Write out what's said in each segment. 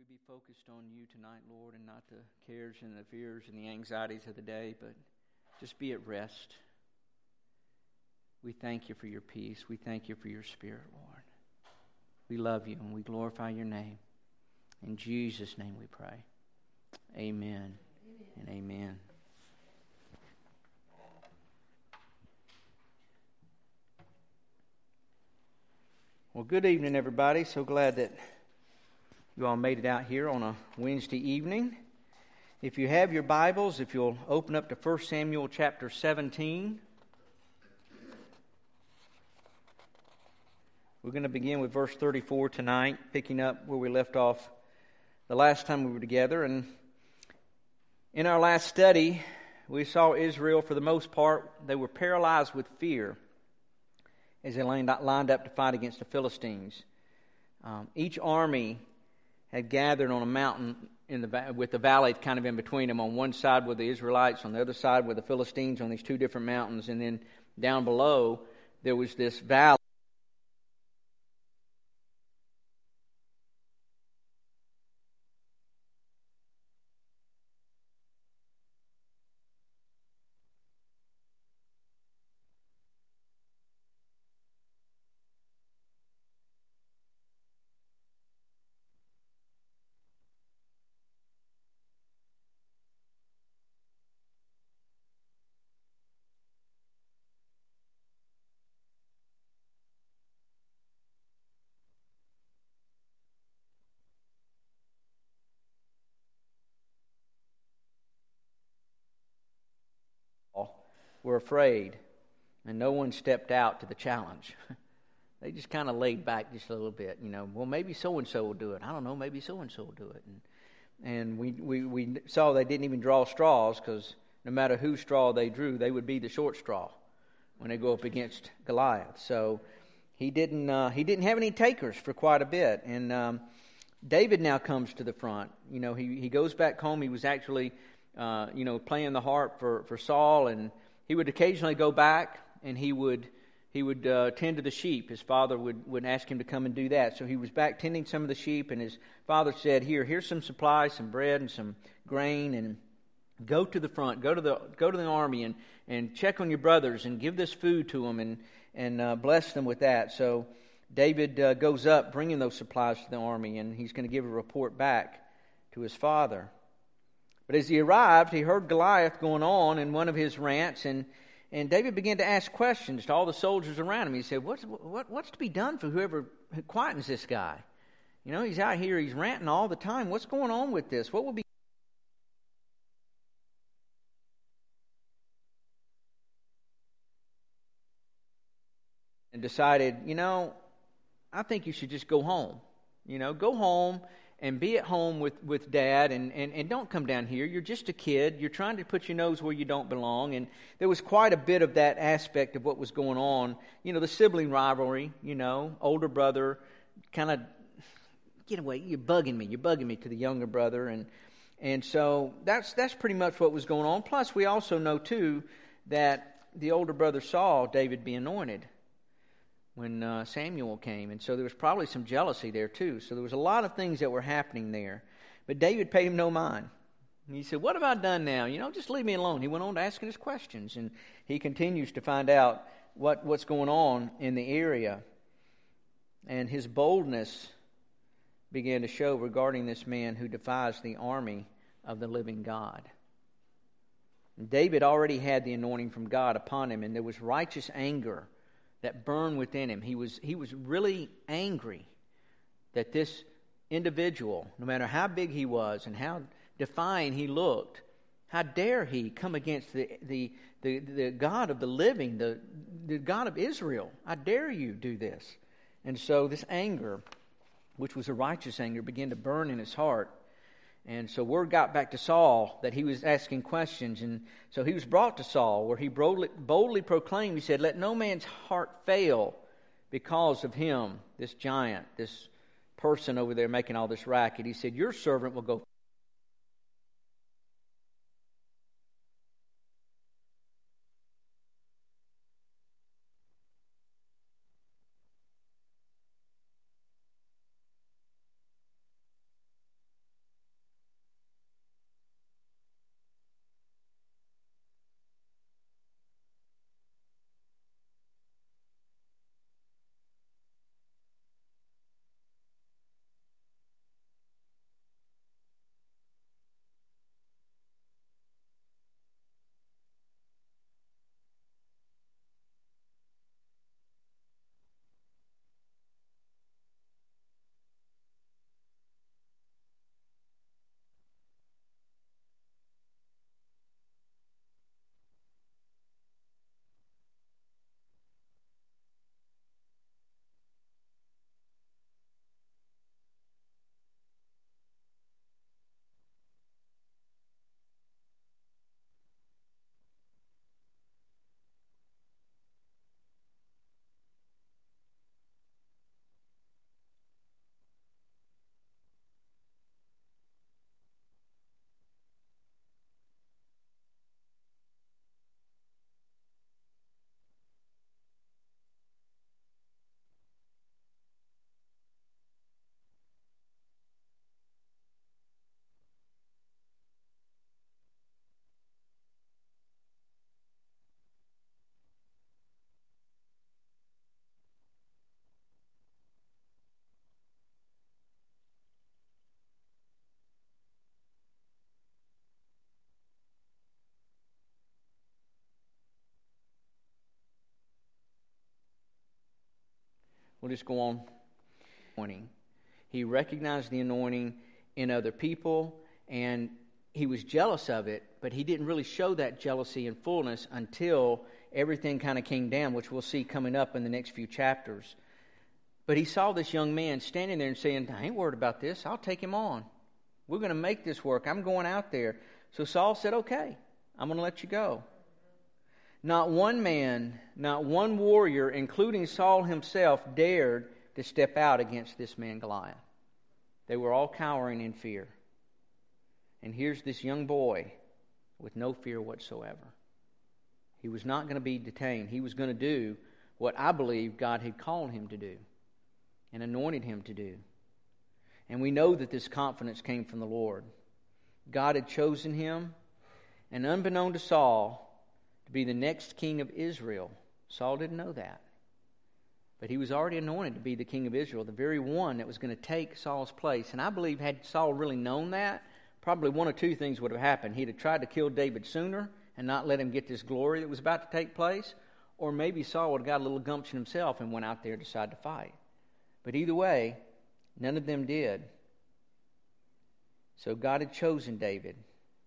be focused on you tonight, Lord, and not the cares and the fears and the anxieties of the day, but just be at rest. We thank you for your peace. We thank you for your Spirit, Lord. We love you and we glorify your name. In Jesus' name we pray. Amen and amen. Well, good evening, everybody. So glad that you all made it out here on a Wednesday evening. If you have your Bibles, if you'll open up to 1 Samuel chapter 17. We're going to begin with verse 34 tonight, picking up where we left off the last time we were together. And in our last study, we saw Israel, for the most part, they were paralyzed with fear as they lined up to fight against the Philistines. Each army had gathered on a mountain with the valley kind of in between them. On one side were the Israelites, on the other side were the Philistines on these two different mountains. And then down below, there was this valley. Were afraid, and no one stepped out to the challenge. They just kind of laid back just a little bit, well, maybe so-and-so will do it. I don't know, maybe so-and-so will do it. And we saw they didn't even draw straws, because no matter whose straw they drew, they would be the short straw when they go up against Goliath. So he didn't have any takers for quite a bit. And David now comes to the front. He goes back home. He was actually playing the harp for Saul, and he would occasionally go back and he would tend to the sheep. His father would ask him to come and do that. So he was back tending some of the sheep, and his father said, here's some supplies, some bread and some grain, and go to the front, go to the army and check on your brothers and give this food to them and bless them with that. So David goes up bringing those supplies to the army, and he's going to give a report back to his father. But as he arrived, he heard Goliath going on in one of his rants, and David began to ask questions to all the soldiers around him. He said, what's to be done for whoever quietens this guy? He's out here, he's ranting all the time. What's going on with this? What will be... And decided, I think you should just go home. Go home and be at home with Dad, and don't come down here. You're just a kid. You're trying to put your nose where you don't belong. And there was quite a bit of that aspect of what was going on. The sibling rivalry, older brother kind of, get away, you're bugging me to the younger brother. And so that's pretty much what was going on. Plus, we also know, too, that the older brother saw David be anointed when Samuel came. And so there was probably some jealousy there too. So there was a lot of things that were happening there. But David paid him no mind. He said, what have I done now? Just leave me alone. He went on to asking his questions. And he continues to find out what's going on in the area. And his boldness began to show regarding this man who defies the army of the living God. David already had the anointing from God upon him, and there was righteous anger that burned within him. He was really angry that this individual, no matter how big he was and how defiant he looked, how dare he come against the God of the living, the God of Israel? How dare you do this? And so this anger, which was a righteous anger, began to burn in his heart. And so word got back to Saul that he was asking questions. And so he was brought to Saul, where he boldly proclaimed, he said, let no man's heart fail because of him, this giant, this person over there making all this racket. He said, your servant will go. We'll just go on. He recognized the anointing in other people, and he was jealous of it, but he didn't really show that jealousy in fullness until everything kind of came down, which we'll see coming up in the next few chapters. But he saw this young man standing there and saying, I ain't worried about this. I'll take him on. We're going to make this work. I'm going out there. So Saul said, okay, I'm going to let you go. Not one man, not one warrior, including Saul himself, dared to step out against this man Goliath. They were all cowering in fear. And here's this young boy with no fear whatsoever. He was not going to be detained. He was going to do what I believe God had called him to do and anointed him to do. And we know that this confidence came from the Lord. God had chosen him, and unbeknown to Saul, to be the next king of Israel. Saul didn't know that. But he was already anointed to be the king of Israel, the very one that was going to take Saul's place. And I believe had Saul really known that, probably one or two things would have happened. He'd have tried to kill David sooner and not let him get this glory that was about to take place. Or maybe Saul would have got a little gumption himself and went out there and decided to fight. But either way, none of them did. So God had chosen David.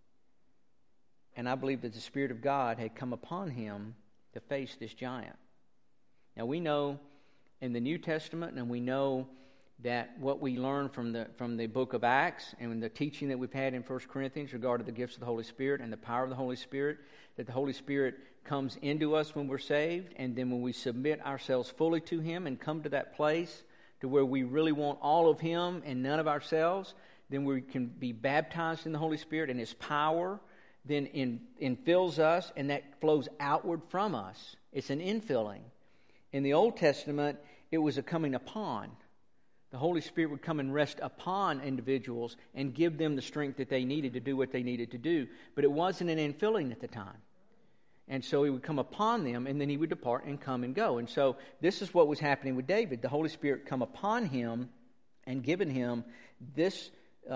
And I believe that the Spirit of God had come upon him to face this giant. Now we know in the New Testament, and we know that what we learn from the book of Acts and the teaching that we've had in 1 Corinthians regarding the gifts of the Holy Spirit and the power of the Holy Spirit, that the Holy Spirit comes into us when we're saved, and then when we submit ourselves fully to Him and come to that place to where we really want all of Him and none of ourselves, then we can be baptized in the Holy Spirit, and His power then infills us, and that flows outward from us. It's an infilling. In the Old Testament, it was a coming upon. The Holy Spirit would come and rest upon individuals and give them the strength that they needed to do what they needed to do. But it wasn't an infilling at the time. And so He would come upon them, and then He would depart and come and go. And so this is what was happening with David. The Holy Spirit come upon him and given him this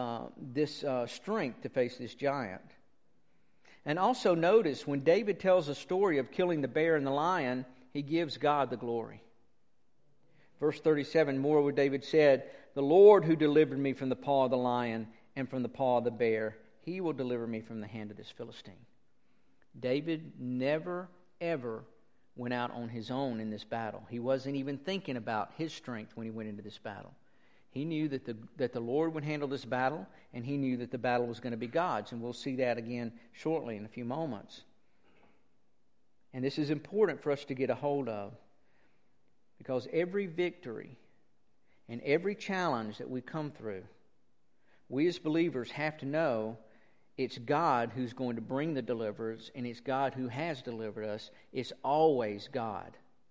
strength to face this giant. And also notice, when David tells a story of killing the bear and the lion, he gives God the glory. Verse 37, moreover, David said, the Lord who delivered me from the paw of the lion and from the paw of the bear, He will deliver me from the hand of this Philistine. David never, ever went out on his own in this battle. He wasn't even thinking about his strength when he went into this battle. He knew that the Lord would handle this battle, and he knew that the battle was going to be God's. And we'll see that again shortly in a few moments. And this is important for us to get a hold of, because every victory and every challenge that we come through, we as believers have to know it's God who's going to bring the deliverance, and it's God who has delivered us. It's always God.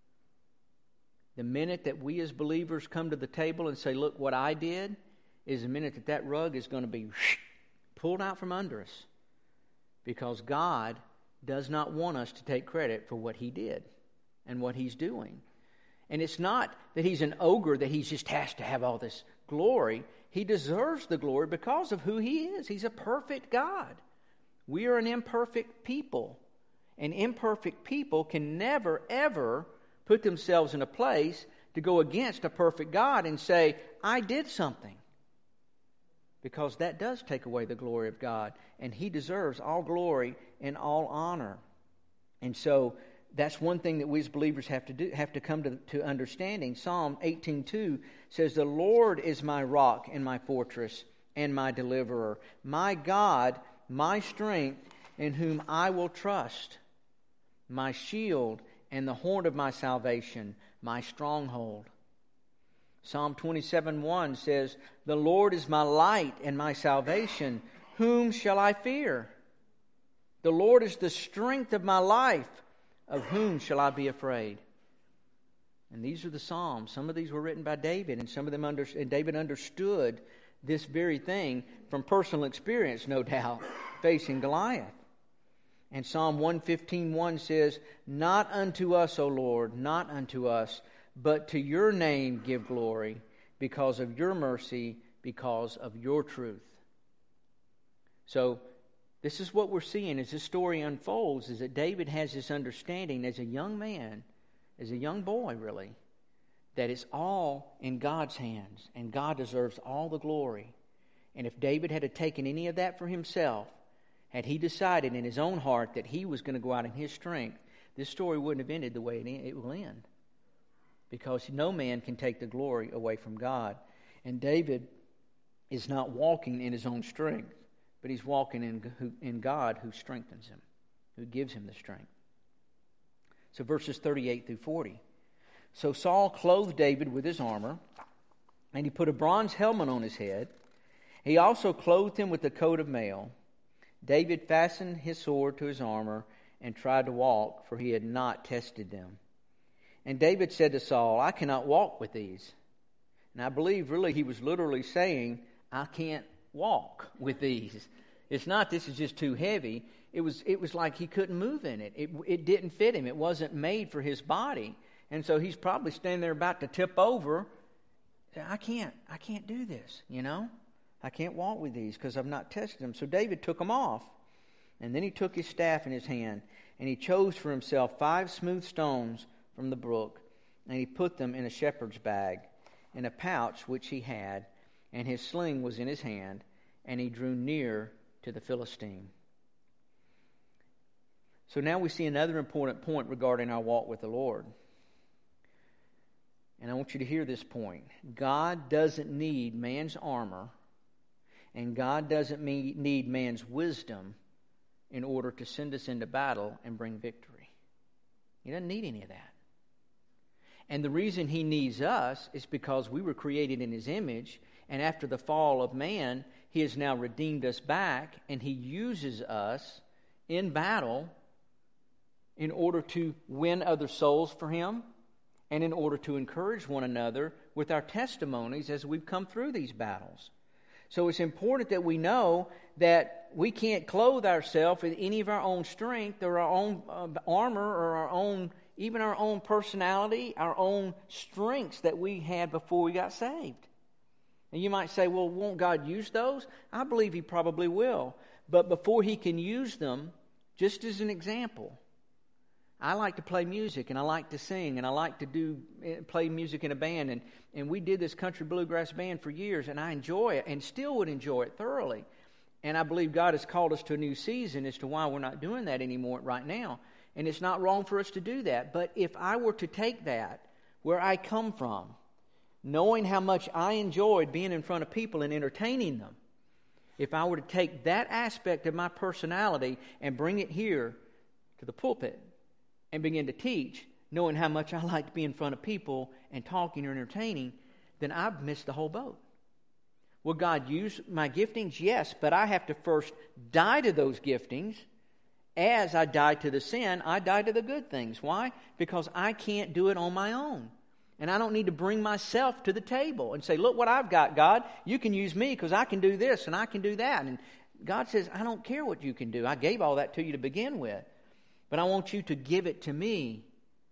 The minute that we as believers come to the table and say, look, what I did, is the minute that rug is going to be pulled out from under us. Because God does not want us to take credit for what He did and what He's doing. And it's not that He's an ogre, that He just has to have all this glory. He deserves the glory because of who He is. He's a perfect God. We are an imperfect people. And imperfect people can never, ever put themselves in a place to go against a perfect God and say, I did something. Because that does take away the glory of God. And He deserves all glory and all honor. And so that's one thing that we as believers have to come to understanding. Psalm 18:2 says, the Lord is my rock and my fortress and my deliverer, my God, my strength, in whom I will trust, my shield and the horn of my salvation, my stronghold. Psalm 27:1 says, the Lord is my light and my salvation. Whom shall I fear? The Lord is the strength of my life. Of whom shall I be afraid? And these are the Psalms. Some of these were written by David, and some of them and David understood this very thing from personal experience, no doubt, facing Goliath. And Psalm 115:1 says, not unto us, O Lord, not unto us, but to your name give glory, because of your mercy, because of your truth. So this is what we're seeing as this story unfolds, is that David has this understanding as a young man, as a young boy really, that it's all in God's hands, and God deserves all the glory. And if David had taken any of that for himself, had he decided in his own heart that he was going to go out in his strength, this story wouldn't have ended the way it will end. Because no man can take the glory away from God. And David is not walking in his own strength, but he's walking in God who strengthens him, who gives him the strength. So verses 38 through 40. So Saul clothed David with his armor, and he put a bronze helmet on his head. He also clothed him with a coat of mail. David fastened his sword to his armor and tried to walk, for he had not tested them. And David said to Saul, I cannot walk with these. And I believe really he was literally saying, I can't walk with these. It's not this is just too heavy. It was like he couldn't move in it. It didn't fit him. It wasn't made for his body. And so he's probably standing there about to tip over. I can't do this, I can't walk with these because I've not tested them. So David took them off. And then he took his staff in his hand, and he chose for himself 5 smooth stones from the brook, and he put them in a shepherd's bag, in a pouch which he had, and his sling was in his hand, and he drew near to the Philistine. So now we see another important point regarding our walk with the Lord. And I want you to hear this point. God doesn't need man's armor, and God doesn't need man's wisdom in order to send us into battle and bring victory. He doesn't need any of that. And the reason he needs us is because we were created in his image, and after the fall of man, he has now redeemed us back, and he uses us in battle in order to win other souls for him and in order to encourage one another with our testimonies as we've come through these battles. So it's important that we know that we can't clothe ourselves with any of our own strength or our own armor or even our own personality, our own strengths that we had before we got saved. And you might say, well, won't God use those? I believe he probably will. But before he can use them, just as an example, I like to play music, and I like to sing, and I like to play music in a band. And we did this country bluegrass band for years, and I enjoy it and still would enjoy it thoroughly. And I believe God has called us to a new season as to why we're not doing that anymore right now. And it's not wrong for us to do that. But if I were to take that, where I come from, knowing how much I enjoyed being in front of people and entertaining them, if I were to take that aspect of my personality and bring it here to the pulpit and begin to teach, knowing how much I like to be in front of people and talking or entertaining, then I've missed the whole boat. Will God use my giftings? Yes, but I have to first die to those giftings. As I die to the sin, I die to the good things. Why? Because I can't do it on my own. And I don't need to bring myself to the table and say, look what I've got, God. You can use me because I can do this and I can do that. And God says, I don't care what you can do. I gave all that to you to begin with. But I want you to give it to me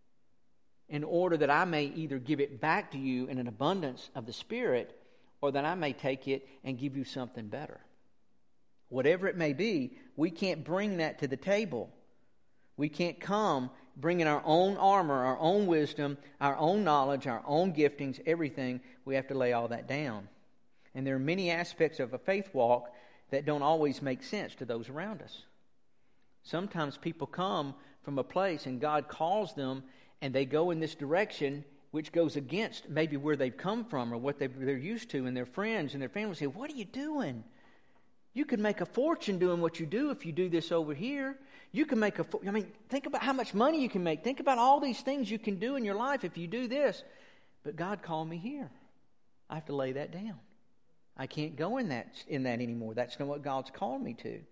in order that I may either give it back to you in an abundance of the Spirit, or that I may take it and give you something better. Whatever it may be, we can't bring that to the table. We can't come bringing our own armor, our own wisdom, our own knowledge, our own giftings, everything. We have to lay all that down. And there are many aspects of a faith walk that don't always make sense to those around us. Sometimes people come from a place and God calls them and they go in this direction which goes against maybe where they've come from or what they're used to, and their friends and their family say, what are you doing? You could make a fortune doing what you do if you do this over here. You can make think about how much money you can make. Think about all these things you can do in your life if you do this. But God called me here. I have to lay that down. I can't go in that anymore. That's not what God's called me to.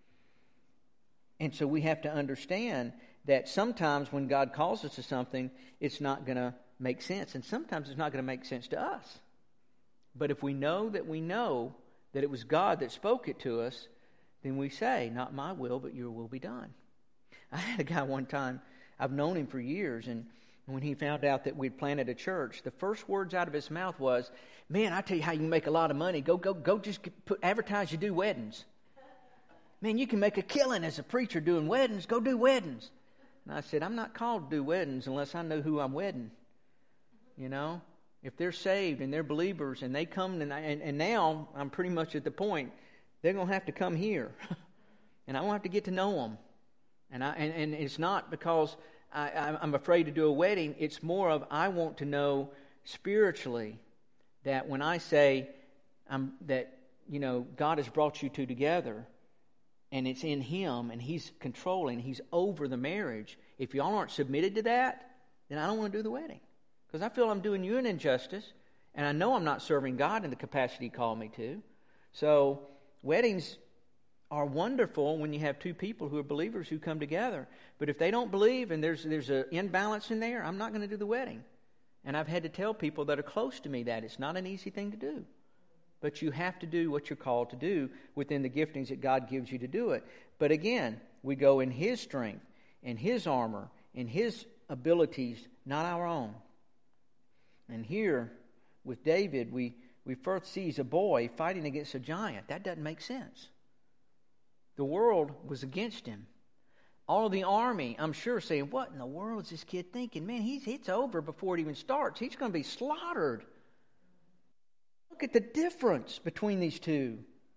And so we have to understand that sometimes when God calls us to something, it's not going to make sense. And sometimes it's not going to make sense to us. But if we know that it was God that spoke it to us, then we say, not my will, but your will be done. I had a guy one time, I've known him for years, and when he found out that we'd planted a church, the first words out of his mouth was, man, I tell you how you can make a lot of money. Go just advertise you do weddings. Man, you can make a killing as a preacher doing weddings. Go do weddings. And I said, I'm not called to do weddings unless I know who I'm wedding. If they're saved and they're believers and they come, and now I'm pretty much at the point, they're going to have to come here. And I won't have to get to know them. And it's not because I'm afraid to do a wedding. It's more of I want to know spiritually that when I say that God has brought you two together, and it's in Him, and He's controlling, He's over the marriage. If y'all aren't submitted to that, then I don't want to do the wedding. Because I feel I'm doing you an injustice, and I know I'm not serving God in the capacity He called me to. So weddings are wonderful when you have two people who are believers who come together. But if they don't believe and there's an imbalance in there, I'm not going to do the wedding. And I've had to tell people that are close to me that it's not an easy thing to do. But you have to do what you're called to do within the giftings that God gives you to do it. But again, we go in His strength, in His armor, in His abilities, not our own. And here, with David, we first see a boy fighting against a giant. That doesn't make sense. The world was against him. All of the army, I'm sure, saying, what in the world is this kid thinking? Man, it's over before it even starts. He's going to be slaughtered. Look at the difference between these two.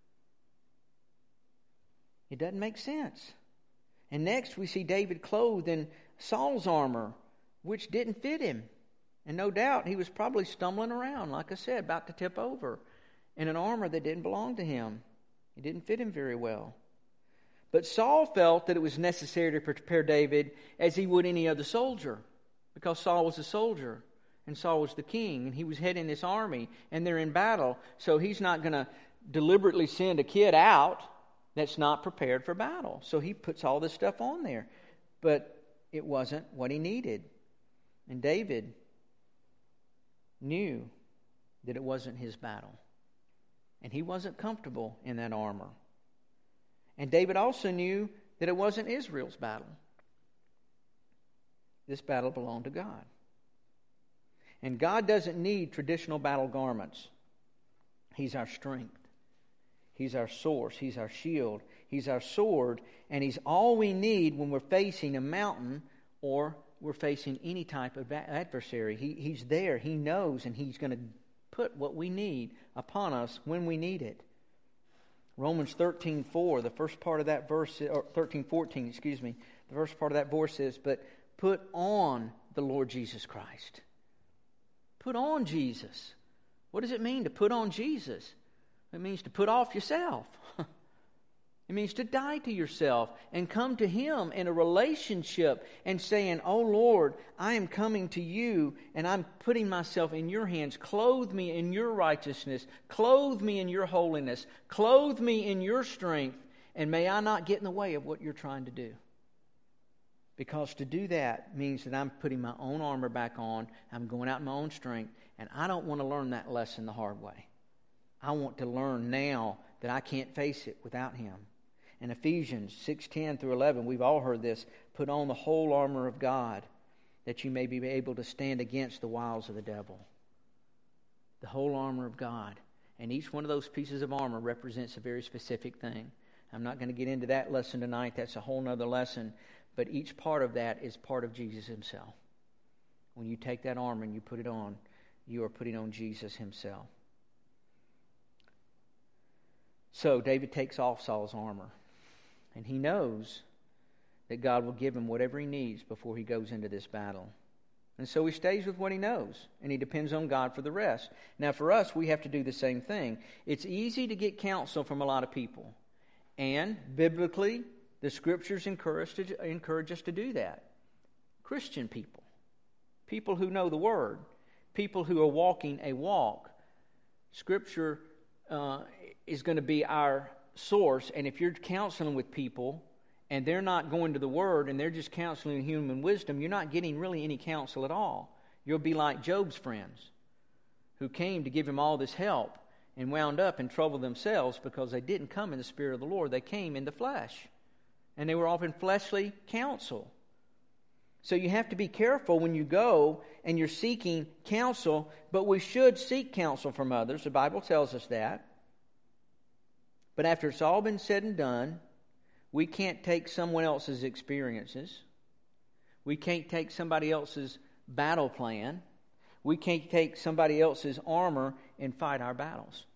It doesn't make sense. And next we see David clothed in Saul's armor, which didn't fit him. And no doubt he was probably stumbling around, like I said, about to tip over, in an armor that didn't belong to him. It didn't fit him very well. But Saul felt that it was necessary to prepare David as he would any other soldier, because Saul was a soldier and Saul was the king, and he was heading this army, and they're in battle. So he's not going to deliberately send a kid out that's not prepared for battle. So he puts all this stuff on there. But it wasn't what he needed. And David knew that it wasn't his battle. And he wasn't comfortable in that armor. And David also knew that it wasn't Israel's battle. This battle belonged to God. And God doesn't need traditional battle garments. He's our strength. He's our source. He's our shield. He's our sword. And He's all we need when we're facing a mountain or we're facing any type of adversary. He's there. He knows, and He's going to put what we need upon us when we need it. Romans 13:4, the first part of that verse, or 13:14, excuse me, the first part of that verse says, but put on the Lord Jesus Christ. Put on Jesus. What does it mean to put on Jesus? It means to put off yourself. It means to die to yourself and come to Him in a relationship and saying, oh Lord, I am coming to You and I'm putting myself in Your hands. Clothe me in Your righteousness. Clothe me in Your holiness. Clothe me in Your strength. And may I not get in the way of what You're trying to do. Because to do that means that I'm putting my own armor back on. I'm going out in my own strength. And I don't want to learn that lesson the hard way. I want to learn now that I can't face it without Him. In Ephesians 6:10 through 11, we've all heard this. Put on the whole armor of God, that you may be able to stand against the wiles of the devil. The whole armor of God. And each one of those pieces of armor represents a very specific thing. I'm not going to get into that lesson tonight. That's a whole other lesson. But each part of that is part of Jesus Himself. When you take that armor and you put it on, you are putting on Jesus Himself. So David takes off Saul's armor. And he knows that God will give him whatever he needs before he goes into this battle. And so he stays with what he knows. And he depends on God for the rest. Now for us, we have to do the same thing. It's easy to get counsel from a lot of people. And biblically, the Scriptures encourage us to do that. Christian people. People who know the Word. People who are walking a walk. Scripture is going to be our source, and if you're counseling with people and they're not going to the Word and they're just counseling human wisdom, you're not getting really any counsel at all. You'll be like Job's friends who came to give him all this help and wound up in trouble themselves because they didn't come in the Spirit of the Lord. They came in the flesh, and they were often fleshly counsel. So you have to be careful when you go and you're seeking counsel, but we should seek counsel from others. The Bible tells us that. But after it's all been said and done, we can't take someone else's experiences. We can't take somebody else's battle plan. We can't take somebody else's armor and fight our battles.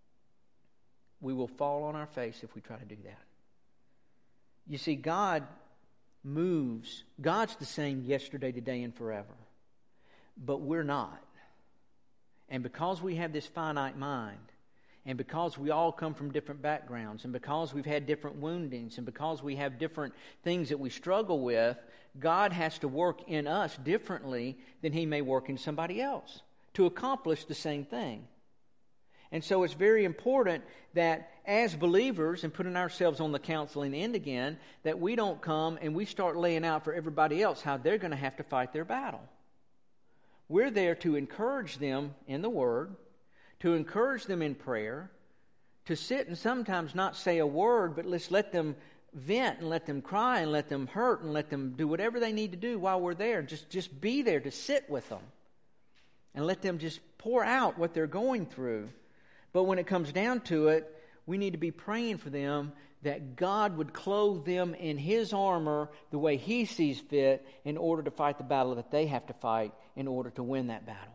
We will fall on our face if we try to do that. You see, God moves. God's the same yesterday, today, and forever. But we're not. And because we have this finite mind, and because we all come from different backgrounds, and because we've had different woundings, and because we have different things that we struggle with, God has to work in us differently than He may work in somebody else to accomplish the same thing. And so it's very important that as believers, and putting ourselves on the counseling end again, that we don't come and we start laying out for everybody else how they're going to have to fight their battle. We're there to encourage them in the Word, to encourage them in prayer, to sit and sometimes not say a word, but let's let them vent and let them cry and let them hurt and let them do whatever they need to do while we're there. Just be there to sit with them and let them just pour out what they're going through. But when it comes down to it, we need to be praying for them that God would clothe them in His armor the way He sees fit in order to fight the battle that they have to fight in order to win that battle.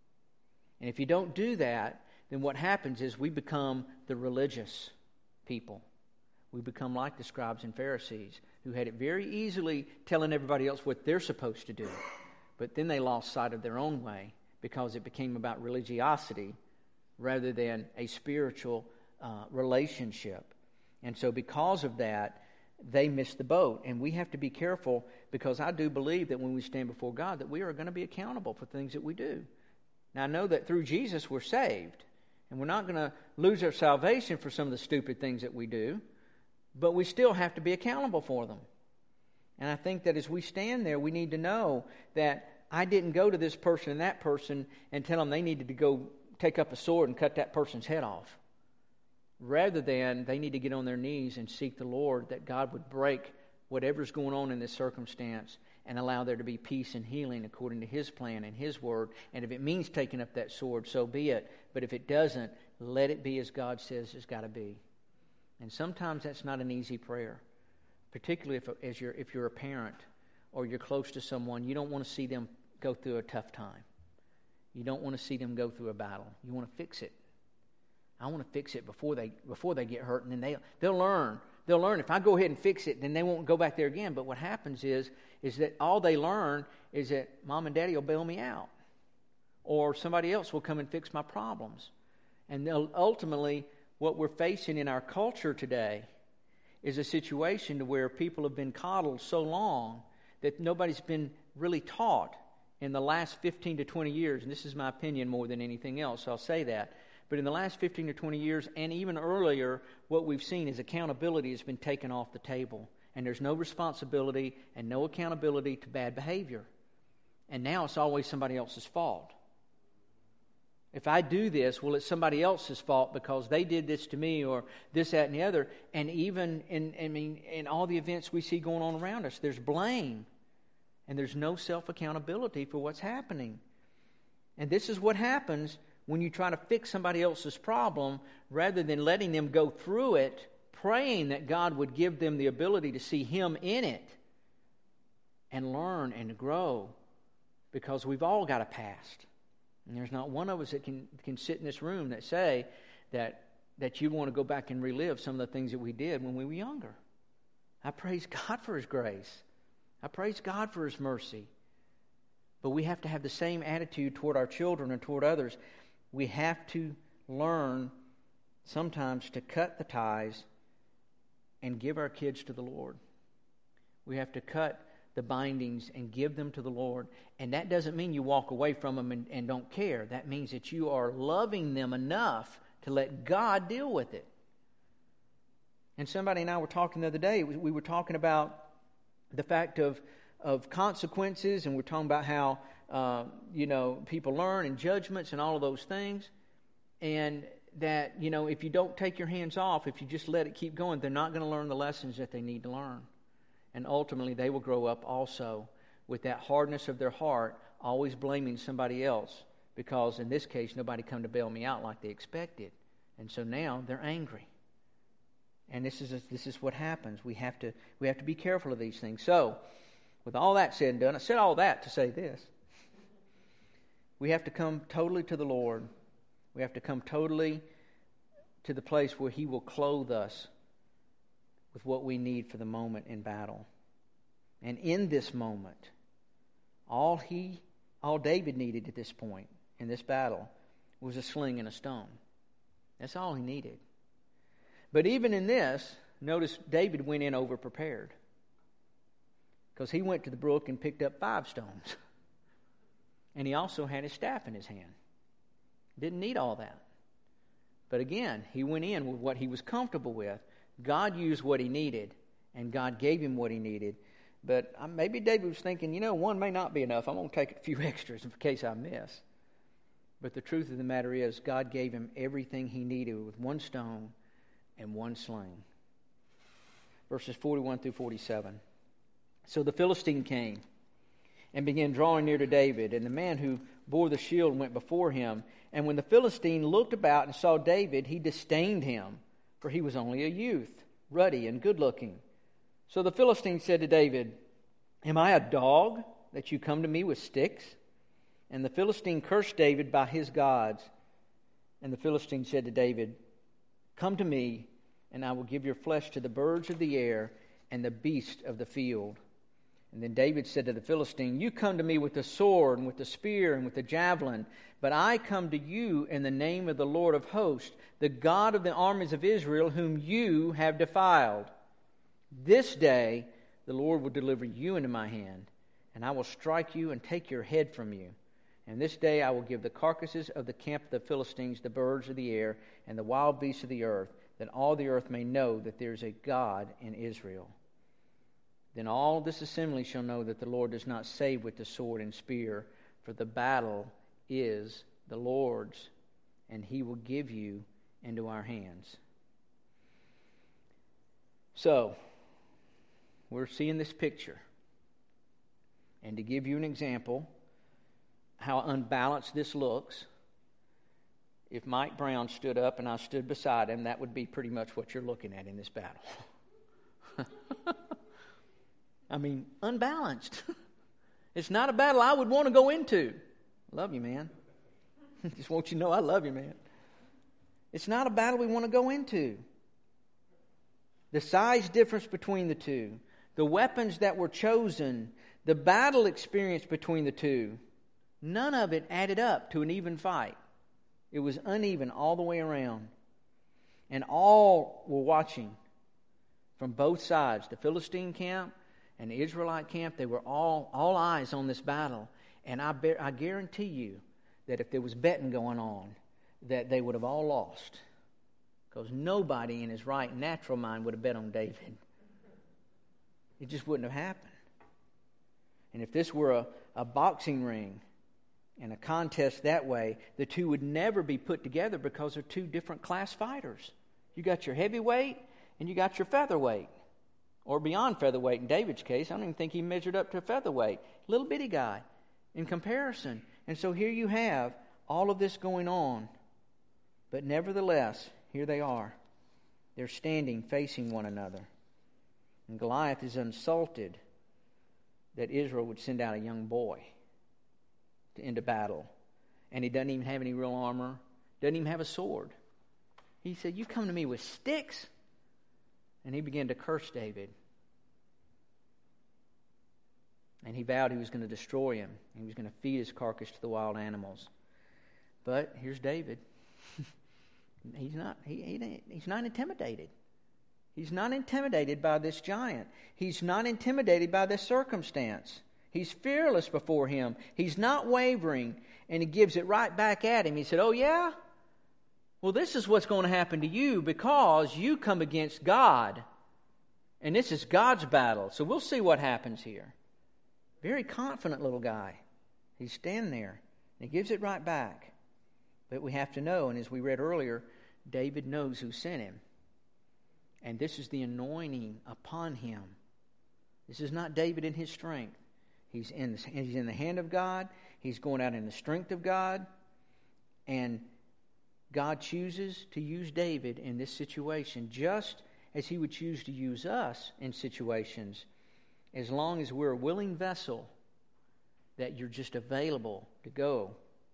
And if you don't do that, then what happens is we become the religious people. We become like the scribes and Pharisees who had it very easily telling everybody else what they're supposed to do. But then they lost sight of their own way because it became about religiosity rather than a spiritual relationship. And so because of that, they missed the boat. And we have to be careful, because I do believe that when we stand before God that we are going to be accountable for things that we do. Now I know that through Jesus we're saved. And we're not going to lose our salvation for some of the stupid things that we do. But we still have to be accountable for them. And I think that as we stand there, we need to know that I didn't go to this person and that person and tell them they needed to go take up a sword and cut that person's head off. Rather than they need to get on their knees and seek the Lord that God would break whatever's going on in this circumstance and allow there to be peace and healing according to His plan and His word. And if it means taking up that sword, so be it. But if it doesn't, let it be as God says it's got to be. And sometimes that's not an easy prayer, particularly if you're a parent or you're close to someone. You don't want to see them go through a tough time. You don't want to see them go through a battle. You want to fix it. I want to fix it before they get hurt, and then they'll learn. They'll learn if I go ahead and fix it, then they won't go back there again. But what happens is that all they learn is that Mom and Daddy will bail me out, or somebody else will come and fix my problems. And ultimately, what we're facing in our culture today is a situation to where people have been coddled so long that nobody's been really taught in the last 15 to 20 years, and this is my opinion more than anything else, so I'll say that, but in the last 15 to 20 years, and even earlier, what we've seen is accountability has been taken off the table, and there's no responsibility and no accountability to bad behavior. And now it's always somebody else's fault. If I do this, well, it's somebody else's fault because they did this to me, or this, that, and the other. And even in all the events we see going on around us, there's blame. And there's no self-accountability for what's happening. And this is what happens when you try to fix somebody else's problem rather than letting them go through it, praying that God would give them the ability to see Him in it and learn and grow, because we've all got a past. And there's not one of us that can sit in this room that say that you want to go back and relive some of the things that we did when we were younger. I praise God for His grace. I praise God for His mercy. But we have to have the same attitude toward our children and toward others. We have to learn sometimes to cut the ties and give our kids to the Lord. We have to cut the bindings and give them to the Lord. And that doesn't mean you walk away from them and don't care. That means that you are loving them enough to let God deal with it. And somebody and I were talking the other day. We were talking about the fact of consequences, and we're talking about how people learn, and judgments and all of those things, and that if you don't take your hands off, if you just let it keep going, they're not going to learn the lessons that they need to learn, and ultimately they will grow up also with that hardness of their heart, always blaming somebody else because in this case nobody come to bail me out like they expected, and so now they're angry. And this is what happens. We have to be careful of these things. So, with all that said and done, I said all that to say this. We have to come totally to the Lord. We have to come totally to the place where He will clothe us with what we need for the moment in battle. And in this moment, all David needed at this point in this battle was a sling and a stone. That's all he needed. But even in this, notice David went in over-prepared. Because he went to the brook and picked up 5 stones. And he also had his staff in his hand. Didn't need all that. But again, he went in with what he was comfortable with. God used what he needed, and God gave him what he needed. But maybe David was thinking, one may not be enough. I'm going to take a few extras in case I miss. But the truth of the matter is, God gave him everything he needed with 1 stone and 1 sling. Verses 41 through 47. So the Philistine came and began drawing near to David, and the man who bore the shield went before him. And when the Philistine looked about and saw David, he disdained him, for he was only a youth, ruddy and good-looking. So the Philistine said to David, "Am I a dog that you come to me with sticks?" And the Philistine cursed David by his gods. And the Philistine said to David, "Come to me, and I will give your flesh to the birds of the air and the beasts of the field." And then David said to the Philistine, "You come to me with the sword and with the spear and with the javelin, but I come to you in the name of the Lord of hosts, the God of the armies of Israel, whom you have defiled. This day the Lord will deliver you into my hand, and I will strike you and take your head from you. And this day I will give the carcasses of the camp of the Philistines, the birds of the air, and the wild beasts of the earth, that all the earth may know that there is a God in Israel. Then all this assembly shall know that the Lord does not save with the sword and spear, for the battle is the Lord's, and He will give you into our hands." So, we're seeing this picture. And to give you an example how unbalanced this looks, if Mike Brown stood up and I stood beside him, that would be pretty much what you're looking at in this battle. I mean, unbalanced. It's not a battle I would want to go into. Love you, man. Just want you to know I love you, man. It's not a battle we want to go into. The size difference between the two, the weapons that were chosen, the battle experience between the two, none of it added up to an even fight. It was uneven all the way around. And all were watching from both sides, the Philistine camp and the Israelite camp. They were all eyes on this battle. And I guarantee you that if there was betting going on, that they would have all lost. Because nobody in his right natural mind would have bet on David. It just wouldn't have happened. And if this were a boxing ring and a contest that way, the two would never be put together because they're 2 different class fighters. You got your heavyweight and you got your featherweight. Or beyond featherweight in David's case. I don't even think he measured up to a featherweight. Little bitty guy in comparison. And so here you have all of this going on. But nevertheless, here they are. They're standing facing one another. And Goliath is insulted that Israel would send out a young boy into battle. And he doesn't even have any real armor. Doesn't even have a sword. He said, "You come to me with sticks?" And he began to curse David. And he vowed he was going to destroy him. He was going to feed his carcass to the wild animals. But here's David. He's not intimidated. He's not intimidated by this giant. He's not intimidated by this circumstance. He's fearless before him. He's not wavering. And he gives it right back at him. He said, "Oh yeah? Well, this is what's going to happen to you because you come against God. And this is God's battle. So we'll see what happens here." Very confident little guy. He's standing there. And he gives it right back. But we have to know, and as we read earlier, David knows who sent him. And this is the anointing upon him. This is not David in his strength. He's in the hand of God. He's going out in the strength of God. And God chooses to use David in this situation just as He would choose to use us in situations, as long as we're a willing vessel that you're just available to go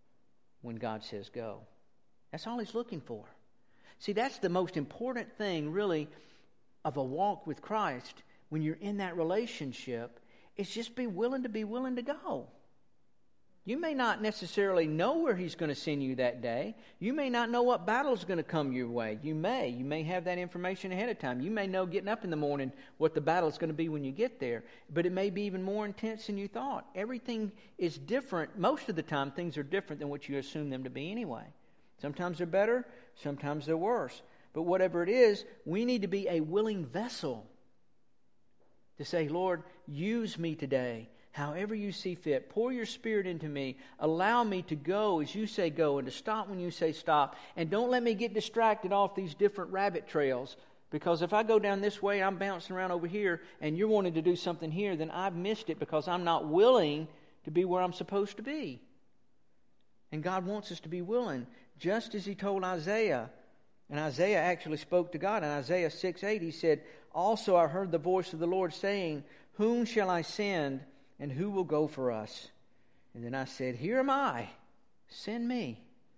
when God says go. That's all He's looking for. See, that's the most important thing, really, of a walk with Christ when you're in that relationship, is just be willing to go. You may not necessarily know where He's going to send you that day. You may not know what battle is going to come your way. You may have that information ahead of time. You may know getting up in the morning what the battle is going to be when you get there. But it may be even more intense than you thought. Everything is different. Most of the time, things are different than what you assume them to be anyway. Sometimes they're better, sometimes they're worse. But whatever it is, we need to be a willing vessel to say, Lord, use me today. However you see fit, pour your Spirit into me. Allow me to go as you say go, and to stop when you say stop. And don't let me get distracted off these different rabbit trails. Because if I go down this way, I'm bouncing around over here, and you're wanting to do something here, then I've missed it because I'm not willing to be where I'm supposed to be. And God wants us to be willing, just as He told Isaiah. And Isaiah actually spoke to God. In Isaiah 6:8, he said, also I heard the voice of the Lord saying, whom shall I send? And who will go for us? And then I said, here am I. Send me.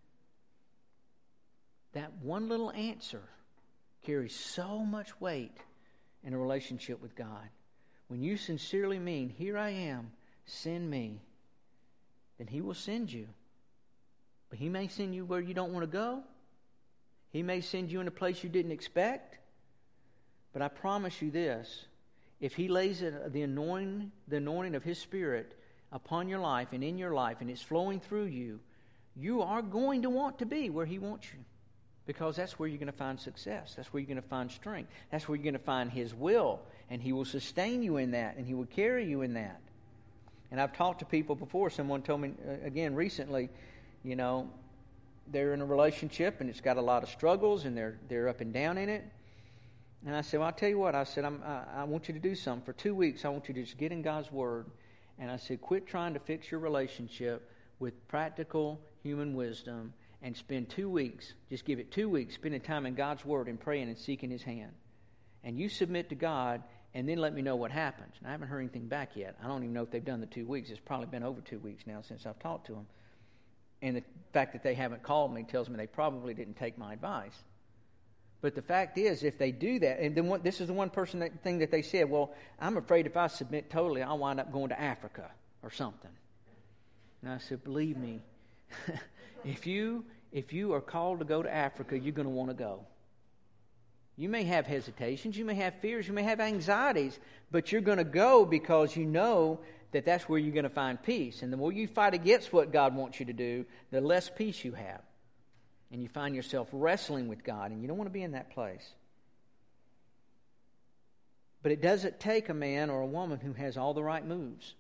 That one little answer carries so much weight in a relationship with God. When you sincerely mean, here I am, send me, then He will send you. But He may send you where you don't want to go. He may send you in a place you didn't expect. But I promise you this. If He lays the anointing of His Spirit upon your life and in your life, and it's flowing through you, you are going to want to be where He wants you. Because that's where you're going to find success. That's where you're going to find strength. That's where you're going to find His will. And He will sustain you in that. And He will carry you in that. And I've talked to people before. Someone told me, again, recently, they're in a relationship and it's got a lot of struggles and they're up and down in it. And I said, well, I'll tell you what. I said, I want you to do something. For 2 weeks, I want you to just get in God's Word. And I said, quit trying to fix your relationship with practical human wisdom and spend 2 weeks, just give it 2 weeks, spending time in God's Word and praying and seeking His hand. And you submit to God, and then let me know what happens. And I haven't heard anything back yet. I don't even know if they've done the 2 weeks. It's probably been over 2 weeks now since I've talked to them. And the fact that they haven't called me tells me they probably didn't take my advice. But the fact is, if they do that, and then this is the one thing that they said, well, I'm afraid if I submit totally, I'll wind up going to Africa or something. And I said, believe me, if you are called to go to Africa, you're going to want to go. You may have hesitations, you may have fears, you may have anxieties, but you're going to go because you know that that's where you're going to find peace. And the more you fight against what God wants you to do, the less peace you have. And you find yourself wrestling with God, and you don't want to be in that place. But it doesn't take a man or a woman who has all the right moves.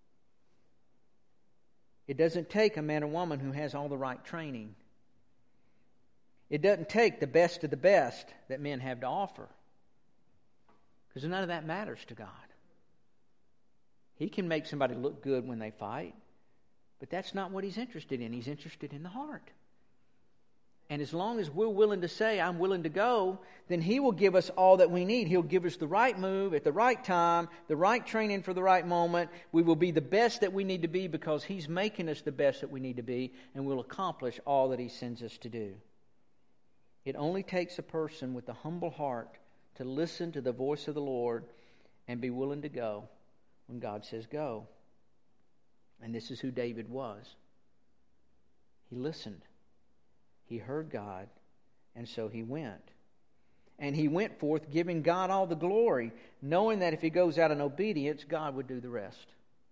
It doesn't take a man or woman who has all the right training. It doesn't take the best of the best that men have to offer. Because none of that matters to God. He can make somebody look good when they fight, but that's not what He's interested in. He's interested in the heart. And as long as we're willing to say, I'm willing to go, then He will give us all that we need. He'll give us the right move at the right time, the right training for the right moment. We will be the best that we need to be because He's making us the best that we need to be, and we'll accomplish all that He sends us to do. It only takes a person with a humble heart to listen to the voice of the Lord and be willing to go when God says go. And this is who David was. He listened. He heard God, and so he went. And he went forth giving God all the glory, knowing that if he goes out in obedience, God would do the rest.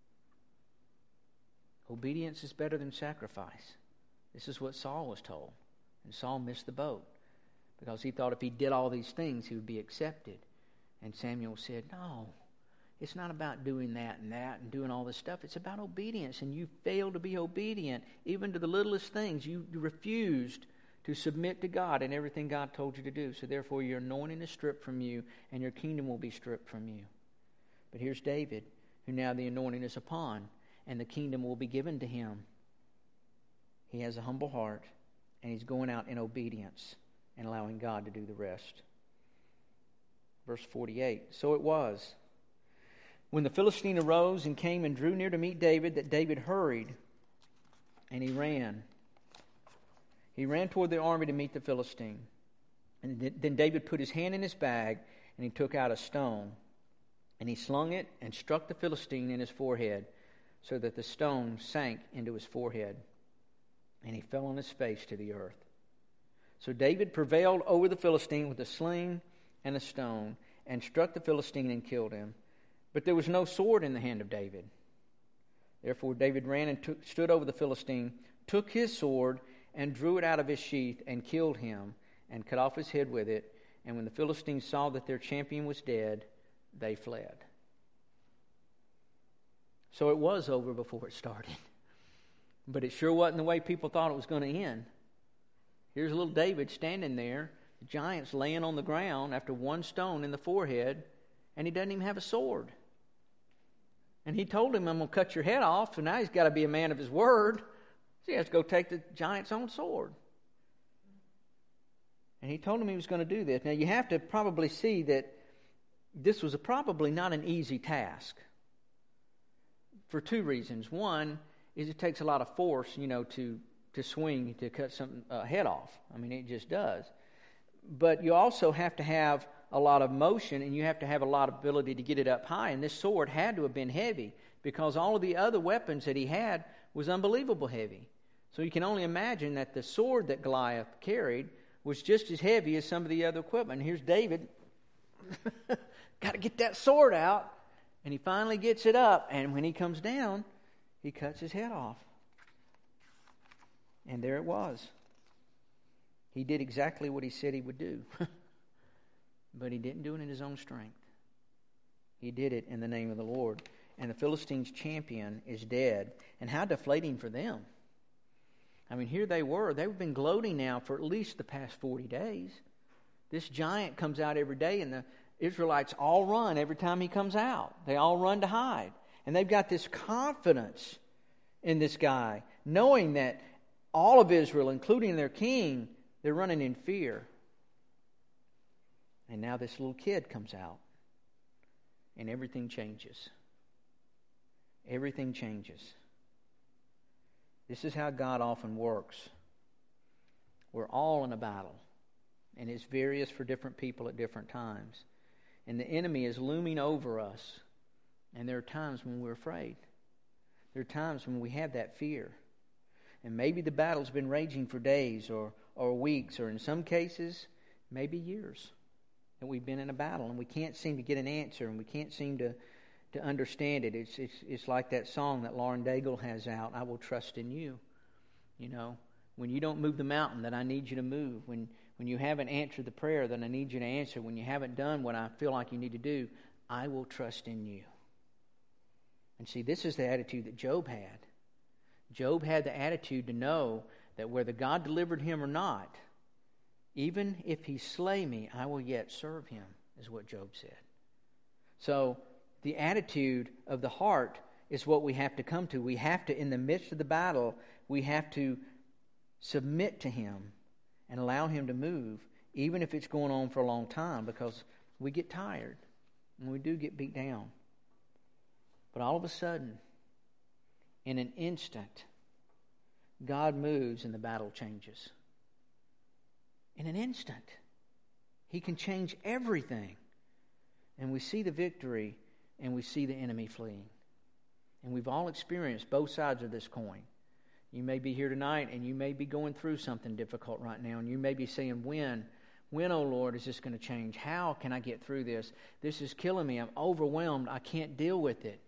Obedience is better than sacrifice. This is what Saul was told. And Saul missed the boat because he thought if he did all these things, he would be accepted. And Samuel said, no, it's not about doing that and doing all this stuff. It's about obedience. And you failed to be obedient, even to the littlest things. You refused to submit to God in everything God told you to do. So therefore, your anointing is stripped from you, and your kingdom will be stripped from you. But here's David, who now the anointing is upon, and the kingdom will be given to him. He has a humble heart, and he's going out in obedience and allowing God to do the rest. Verse 48, so it was, when the Philistine arose and came and drew near to meet David, that David hurried, and he ran He ran toward the army to meet the Philistine. And then David put his hand in his bag, and he took out a stone. And he slung it and struck the Philistine in his forehead, so that the stone sank into his forehead. And he fell on his face to the earth. So David prevailed over the Philistine with a sling and a stone, and struck the Philistine and killed him. But there was no sword in the hand of David. Therefore David ran and stood over the Philistine, took his sword, and drew it out of his sheath, and killed him, and cut off his head with it. And when the Philistines saw that their champion was dead, they fled. So it was over before it started. But it sure wasn't the way people thought it was going to end. Here's little David standing there, the giant's laying on the ground after one stone in the forehead, and he doesn't even have a sword. And he told him, I'm going to cut your head off, so now he's got to be a man of his word. So he has to go take the giant's own sword. And he told him he was going to do this. Now you have to probably see that this was probably not an easy task for two reasons. One is it takes a lot of force, to swing to cut some head off. I mean, it just does. But you also have to have a lot of motion, and you have to have a lot of ability to get it up high. And this sword had to have been heavy, because all of the other weapons that he had was unbelievable heavy. So you can only imagine that the sword that Goliath carried was just as heavy as some of the other equipment. And here's David, got to get that sword out. And he finally gets it up, and when he comes down, he cuts his head off. And there it was. He did exactly what he said he would do. But he didn't do it in his own strength. He did it in the name of the Lord. And the Philistines' champion is dead. And how deflating for them. I mean, here they were. They've been gloating now for at least the past 40 days. This giant comes out every day, and the Israelites all run every time he comes out. They all run to hide. And they've got this confidence in this guy, knowing that all of Israel, including their king, they're running in fear. And now this little kid comes out, and everything changes. Everything changes. This is how God often works. We're all in a battle, and it's various for different people at different times. And the enemy is looming over us, and there are times when we're afraid. There are times when we have that fear. And maybe the battle's been raging for days or weeks, or in some cases, maybe years. And we've been in a battle, and we can't seem to get an answer, and we can't seem to understand it. It's like that song that Lauren Daigle has out, I Will Trust in You. When you don't move the mountain that I need you to move, when you haven't answered the prayer that I need you to answer, when you haven't done what I feel like you need to do, I will trust in you. And see, this is the attitude that Job had. Job had the attitude to know that whether God delivered him or not, even if he slay me, I will yet serve him, is what Job said. So the attitude of the heart is what we have to come to. We have to, in the midst of the battle, we have to submit to him and allow him to move, even if it's going on for a long time, because we get tired and we do get beat down. But all of a sudden, in an instant, God moves and the battle changes. In an instant, he can change everything. And we see the victory, and we see the enemy fleeing. And we've all experienced both sides of this coin. You may be here tonight, and you may be going through something difficult right now, and you may be saying, when, oh Lord, is this going to change? How can I get through this? This is killing me. I'm overwhelmed. I can't deal with it.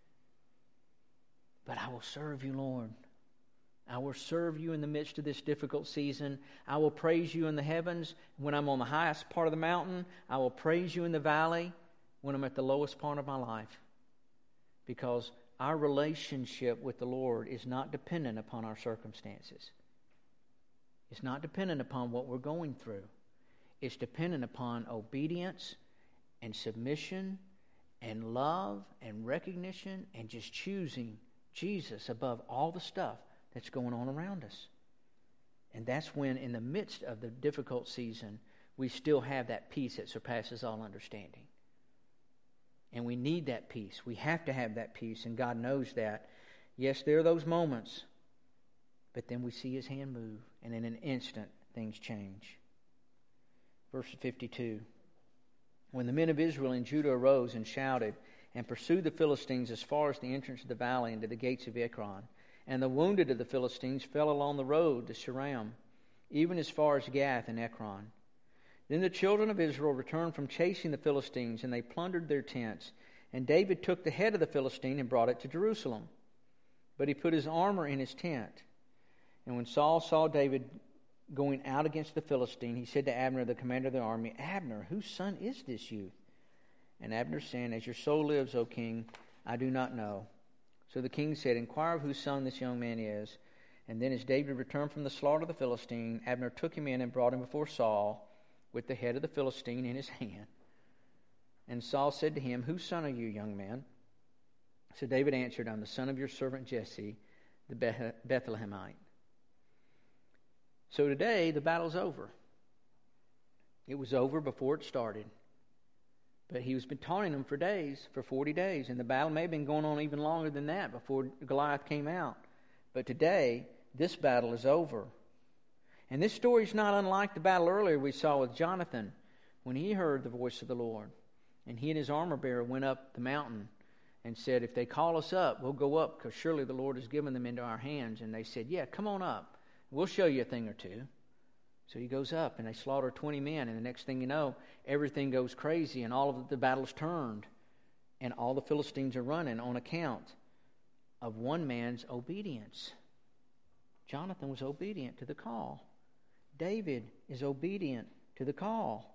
But I will serve you, Lord. I will serve you in the midst of this difficult season. I will praise you in the heavens when I'm on the highest part of the mountain. I will praise you in the valley when I'm at the lowest part of my life. Because our relationship with the Lord is not dependent upon our circumstances. It's not dependent upon what we're going through. It's dependent upon obedience and submission and love and recognition and just choosing Jesus above all the stuff that's going on around us. And that's when, in the midst of the difficult season, we still have that peace that surpasses all understanding. And we need that peace. We have to have that peace, and God knows that. Yes, there are those moments, but then we see his hand move, And in an instant, things change. Verse 52. When the men of Israel and Judah arose and shouted and pursued the Philistines as far as the entrance of the valley and to the gates of Ekron, and the wounded of the Philistines fell along the road to Shaaraim, even as far as Gath and Ekron. Then the children of Israel returned from chasing the Philistines, and they plundered their tents. And David took the head of the Philistine and brought it to Jerusalem. But he put his armor in his tent. And when Saul saw David going out against the Philistine, he said to Abner, the commander of the army, Abner, whose son is this youth? And Abner said, As your soul lives, O king, I do not know. So the king said, Inquire of whose son this young man is. And then as David returned from the slaughter of the Philistine, Abner took him in and brought him before Saul with the head of the Philistine in his hand. And Saul said to him, Whose son are you, young man? So David answered, I'm the son of your servant Jesse, the Bethlehemite. So today, the battle's over. It was over before it started. But he was been taunting them for days, for 40 days. And the battle may have been going on even longer than that before Goliath came out. But today, this battle is over. And this story is not unlike the battle earlier we saw with Jonathan when he heard the voice of the Lord. And he and his armor bearer went up the mountain and said, If they call us up, we'll go up, because surely the Lord has given them into our hands. And they said, Yeah, come on up. We'll show you a thing or two. So he goes up, and they slaughter 20 men. And the next thing you know, everything goes crazy, and all of the battle's turned. And all the Philistines are running on account of one man's obedience. Jonathan was obedient to the call. David is obedient to the call.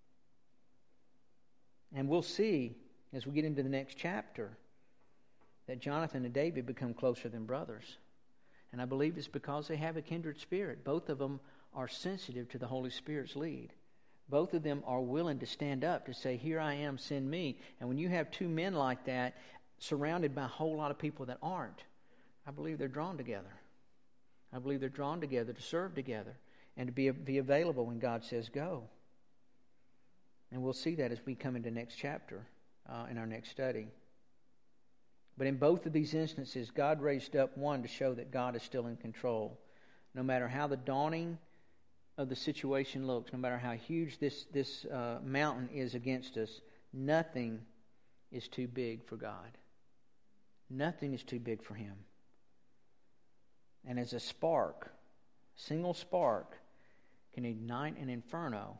And we'll see, as we get into the next chapter, that Jonathan and David become closer than brothers. And I believe it's because they have a kindred spirit. Both of them are sensitive to the Holy Spirit's lead. Both of them are willing to stand up to say, Here I am, send me. And when you have two men like that, surrounded by a whole lot of people that aren't, I believe they're drawn together. I believe they're drawn together to serve together and to be available when God says go. And we'll see that as we come into next chapter in our next study. But in both of these instances, God raised up one to show that God is still in control. No matter how the daunting of the situation looks, no matter how huge this mountain is against us, nothing is too big for God. Nothing is too big for Him. And as a spark, single spark, can ignite an inferno,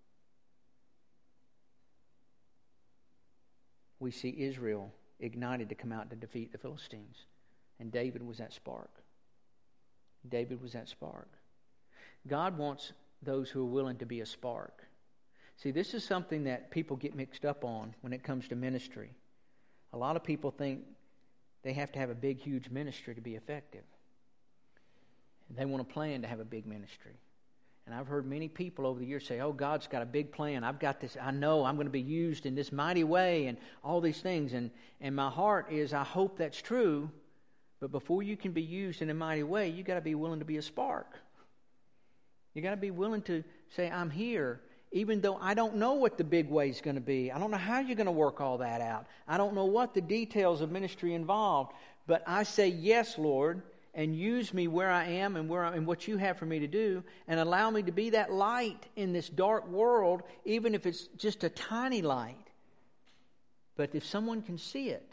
we see Israel ignited to come out to defeat the Philistines. And David was that spark. David was that spark. God wants those who are willing to be a spark. See, this is something that people get mixed up on when it comes to ministry. A lot of people think they have to have a big, huge ministry to be effective. They want to plan to have a big ministry. And I've heard many people over the years say, oh, God's got a big plan. I've got this. I know I'm going to be used in this mighty way and all these things. And my heart is, I hope that's true. But before you can be used in a mighty way, you got to be willing to be a spark. You got to be willing to say, I'm here, even though I don't know what the big way is going to be. I don't know how you're going to work all that out. I don't know what the details of ministry involved. But I say, yes, Lord, and use me where I am and what you have for me to do, and allow me to be that light in this dark world, even if it's just a tiny light. But if someone can see it,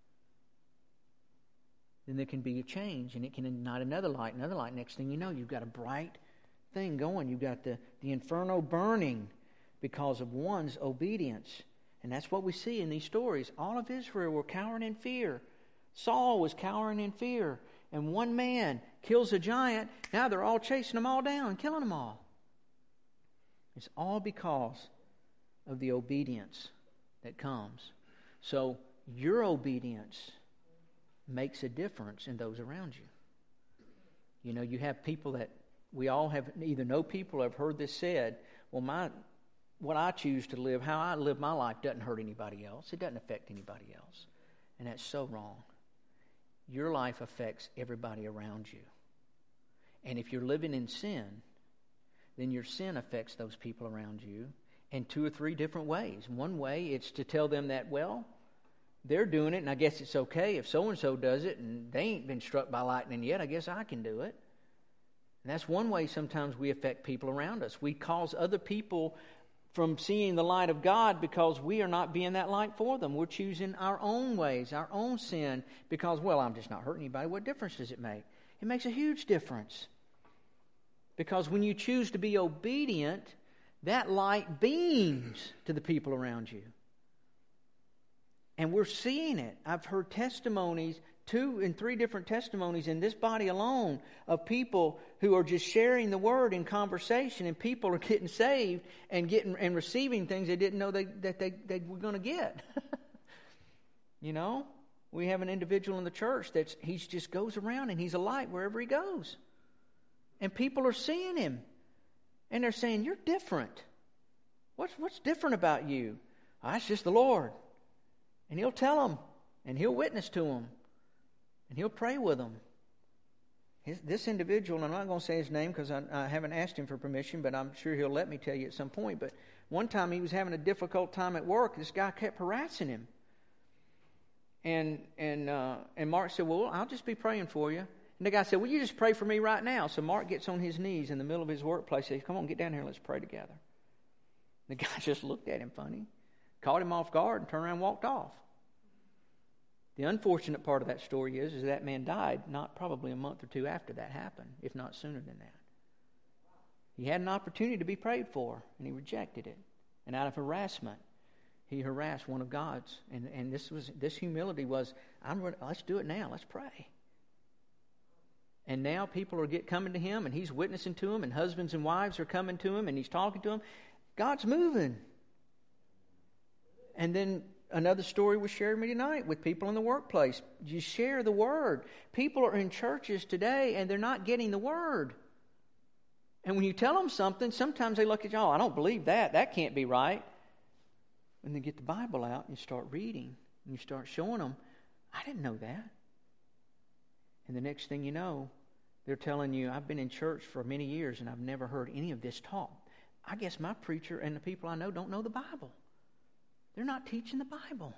then there can be a change, and it can ignite another light. Next thing you know, you've got a bright thing going. You've got the inferno burning because of one's obedience. And that's what we see in these stories. All of Israel were cowering in fear. Saul was cowering in fear. And one man kills a giant. Now they're all chasing them all down and killing them all. It's all because of the obedience that comes. So your obedience makes a difference in those around you. You know, you have people that we all have either know people or have heard this said, well, what I choose to live, how I live my life doesn't hurt anybody else. It doesn't affect anybody else. And that's so wrong. Your life affects everybody around you. And if you're living in sin, then your sin affects those people around you in 2 or 3 different ways. One way, it's to tell them that, well, they're doing it, and I guess it's okay if so-and-so does it, and they ain't been struck by lightning yet. I guess I can do it. And that's one way sometimes we affect people around us. We cause other people from seeing the light of God because we are not being that light for them. We're choosing our own ways, our own sin, because, well, I'm just not hurting anybody. What difference does it make? It makes a huge difference. Because when you choose to be obedient, that light beams to the people around you. And we're seeing it. I've heard testimonies, 2 and 3 different testimonies in this body alone of people who are just sharing the word in conversation, and people are getting saved and receiving things they didn't know that they were going to get. You know, we have an individual in the church he just goes around and he's a light wherever he goes, and people are seeing him, and they're saying, "You're different. What's different about you?" It's just the Lord. And he'll tell them, and he'll witness to them, and he'll pray with them. This individual, and I'm not going to say his name because I haven't asked him for permission, but I'm sure he'll let me tell you at some point. But one time he was having a difficult time at work. This guy kept harassing him. And Mark said, "Well, I'll just be praying for you." And the guy said, "Well, you just pray for me right now." So Mark gets on his knees in the middle of his workplace and says, "Come on, get down here, let's pray together." The guy just looked at him funny, caught him off guard, and turned around and walked off. The unfortunate part of that story is that man died not probably a month or 2 after that happened, if not sooner than that. He had an opportunity to be prayed for, and he rejected it. And out of harassment, he harassed one of God's. And this humility was, let's do it now, let's pray. And now people are coming to him, and he's witnessing to them, and husbands and wives are coming to him, and he's talking to them. God's moving. And then another story was shared with me tonight with people in the workplace. You share the word. People are in churches today and they're not getting the word. And when you tell them something, sometimes they look at you, "Oh, I don't believe that. That can't be right." And they get the Bible out and you start reading and you start showing them, "I didn't know that." And the next thing you know, they're telling you, "I've been in church for many years and I've never heard any of this taught. I guess my preacher and the people I know don't know the Bible. They're not teaching the Bible."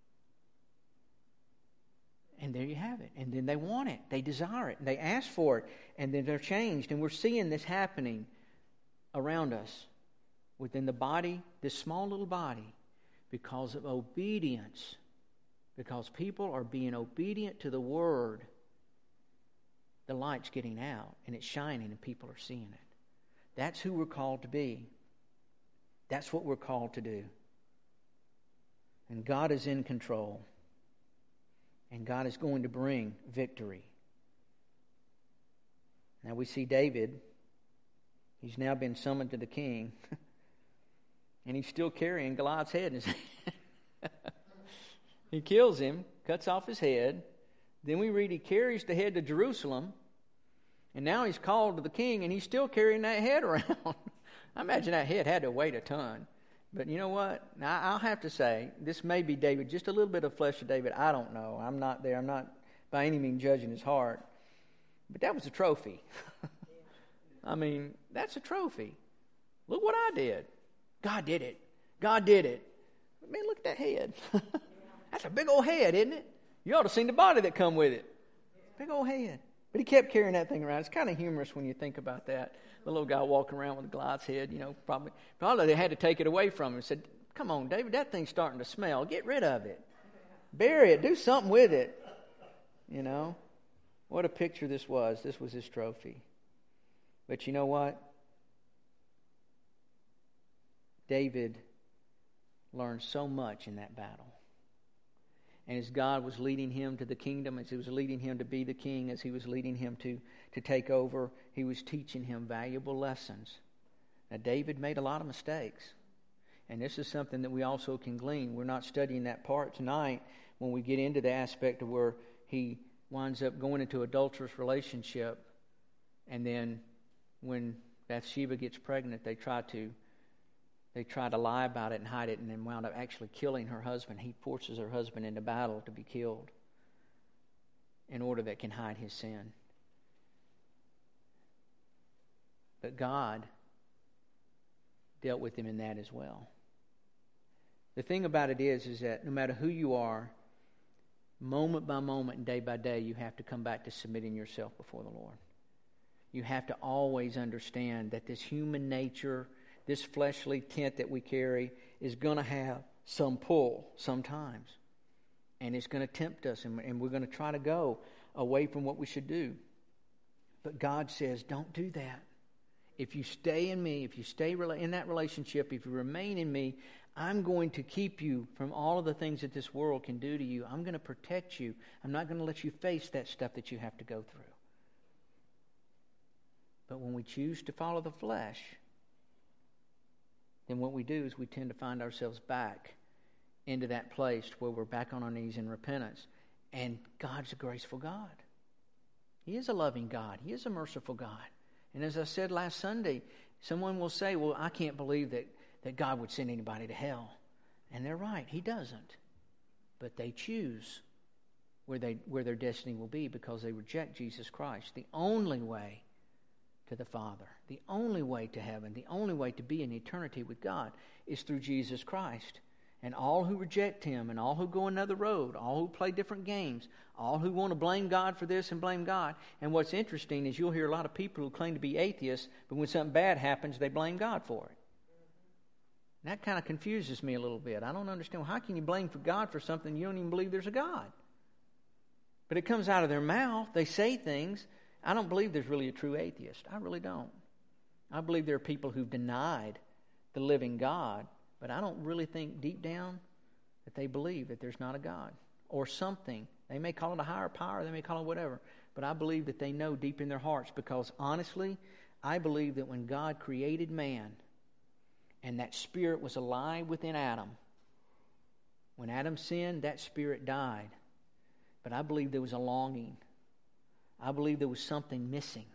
And there you have it. And then they want it. They desire it. And they ask for it. And then they're changed. And we're seeing this happening around us within the body, this small little body, because of obedience. Because people are being obedient to the Word. The light's getting out and it's shining and people are seeing it. That's who we're called to be. That's what we're called to do. And God is in control. And God is going to bring victory. Now we see David. He's now been summoned to the king. And he's still carrying Goliath's head in his hand. He kills him, cuts off his head. Then we read he carries the head to Jerusalem. And now he's called to the king and he's still carrying that head around. I imagine that head had to weigh a ton. But you know what? Now, I'll have to say, this may be David, just a little bit of flesh of David. I don't know. I'm not there. I'm not by any means judging his heart. But that was a trophy. I mean, that's a trophy. Look what I did. God did it. God did it. Man, look at that head. That's a big old head, isn't it? You ought to have seen the body that come with it. Big old head. But he kept carrying that thing around. It's kind of humorous when you think about that. The little guy walking around with a Goliath's head, probably they had to take it away from him and said, "Come on, David, that thing's starting to smell. Get rid of it. Bury it. Do something with it." What a picture this was. This was his trophy. But you know what? David learned so much in that battle. And as God was leading him to the kingdom, as he was leading him to be the king, as he was leading him to take over, he was teaching him valuable lessons. Now, David made a lot of mistakes. And this is something that we also can glean. We're not studying that part tonight when we get into the aspect of where he winds up going into adulterous relationship. And then when Bathsheba gets pregnant, they try to lie about it and hide it, and then wound up actually killing her husband. He forces her husband into battle to be killed in order that can hide his sin. But God dealt with him in that as well. The thing about it is that no matter who you are, moment by moment and day by day, you have to come back to submitting yourself before the Lord. you have to always understand that this human nature, this fleshly tent that we carry, is going to have some pull sometimes. And it's going to tempt us, and we're going to try to go away from what we should do. But God says, don't do that. If you stay in me, if you stay in that relationship, if you remain in me, I'm going to keep you from all of the things that this world can do to you. I'm going to protect you. I'm not going to let you face that stuff that you have to go through. But when we choose to follow the flesh, then what we do is we tend to find ourselves back into that place where we're back on our knees in repentance. And God's a graceful God. He is a loving God. He is a merciful God. And as I said last Sunday, someone will say, well, I can't believe that God would send anybody to hell. And they're right. He doesn't. But they choose where their destiny will be because they reject Jesus Christ. The only way to the Father, the only way to heaven, the only way to be in eternity with God is through Jesus Christ. And all who reject Him, and all who go another road, all who play different games, all who want to blame God for this and blame God. And what's interesting is you'll hear a lot of people who claim to be atheists, but when something bad happens, they blame God for it. And that kind of confuses me a little bit. I don't understand. How can you blame God for something you don't even believe there's a God? But it comes out of their mouth. They say things. I don't believe there's really a true atheist. I really don't. I believe there are people who've denied the living God, but I don't really think deep down that they believe that there's not a God or something. They may call it a higher power, they may call it whatever, but I believe that they know deep in their hearts, because honestly, I believe that when God created man and that spirit was alive within Adam, when Adam sinned, that spirit died. But I believe there was a longing. I believe there was something missing.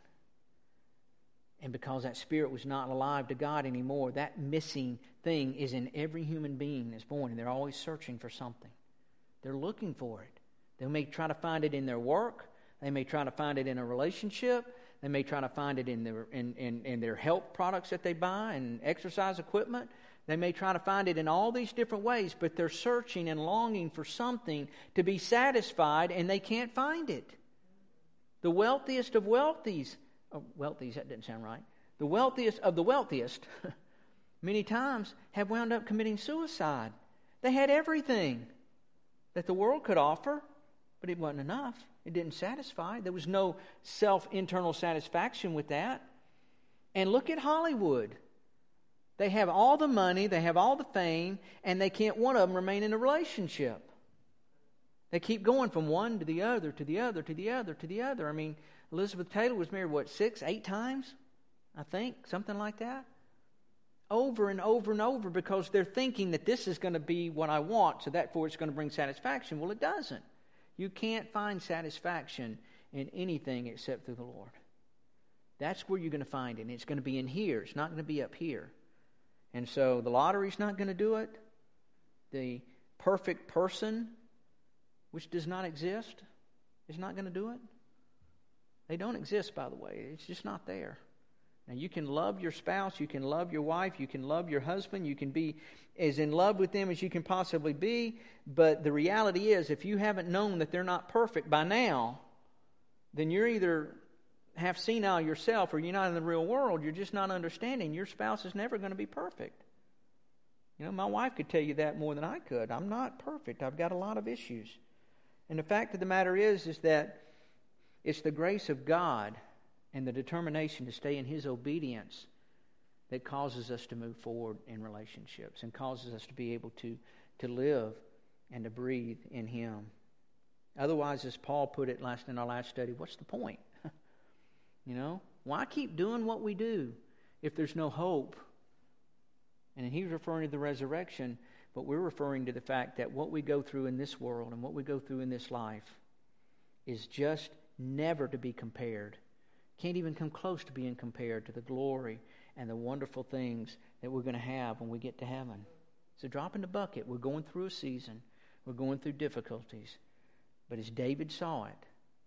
And because that spirit was not alive to God anymore, that missing thing is in every human being that's born. And they're always searching for something. They're looking for it. They may try to find it in their work. They may try to find it in a relationship. They may try to find it in their health products that they buy and exercise equipment. They may try to find it in all these different ways, but they're searching and longing for something to be satisfied, and they can't find it. The wealthiest of wealthies, that didn't sound right. The wealthiest of the wealthiest, many times have wound up committing suicide. They had everything that the world could offer, but it wasn't enough. It didn't satisfy. There was no internal satisfaction with that. And look at Hollywood. They have all the money, they have all the fame, and they can't one of them remain in a relationship. They keep going from one to the other, to the other, to the other, to the other. I mean, Elizabeth Taylor was married, 6, 8 times? I think, something like that. Over and over and over, because they're thinking that this is going to be what I want, so therefore it's going to bring satisfaction. Well, it doesn't. You can't find satisfaction in anything except through the Lord. That's where you're going to find it, and it's going to be in here. It's not going to be up here. And so the lottery's not going to do it. The perfect person, which does not exist, is not going to do it. They don't exist, by the way. It's just not there. Now, you can love your spouse, you can love your wife, you can love your husband, you can be as in love with them as you can possibly be, but the reality is, if you haven't known that they're not perfect by now, then you're either half senile yourself or you're not in the real world. You're just not understanding. Your spouse is never going to be perfect. You know, my wife could tell you that more than I could. I'm not perfect. I've got a lot of issues. And the fact of the matter is that it's the grace of God and the determination to stay in His obedience that causes us to move forward in relationships and causes us to be able to live and to breathe in Him. Otherwise, as Paul put it in our last study, what's the point? You know, why keep doing what we do if there's no hope? And he's referring to the resurrection, but we're referring to the fact that what we go through in this world and what we go through in this life is just never to be compared. Can't even come close to being compared to the glory and the wonderful things that we're going to have when we get to heaven. It's a drop in the bucket. We're going through a season. We're going through difficulties. But as David saw it,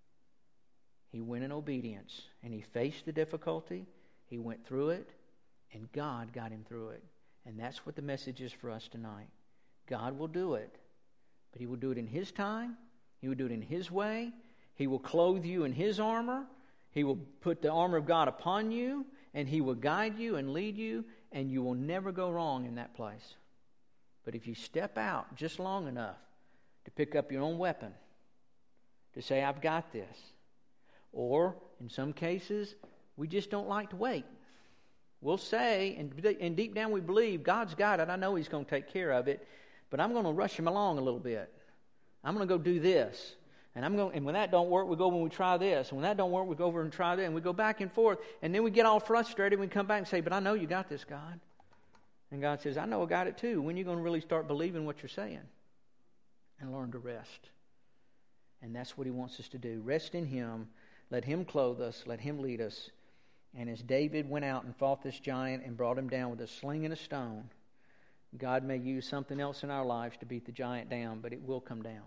he went in obedience, and he faced the difficulty, he went through it, and God got him through it. And that's what the message is for us tonight. God will do it, but He will do it in His time, He will do it in His way, He will clothe you in His armor, He will put the armor of God upon you, and He will guide you and lead you, and you will never go wrong in that place. But if you step out just long enough to pick up your own weapon, to say, I've got this, or in some cases, we just don't like to wait. We'll say, and deep down we believe, God's got it. I know He's going to take care of it, but I'm going to rush Him along a little bit. I'm going to go do this. And when that don't work, we go and we try this. And when that don't work, we go over and try that. And we go back and forth. And then we get all frustrated. We come back and say, but I know you got this, God. And God says, I know I got it too. When are you going to really start believing what you're saying? And learn to rest. And that's what He wants us to do. Rest in Him. Let Him clothe us. Let Him lead us. And as David went out and fought this giant and brought him down with a sling and a stone, God may use something else in our lives to beat the giant down, but it will come down.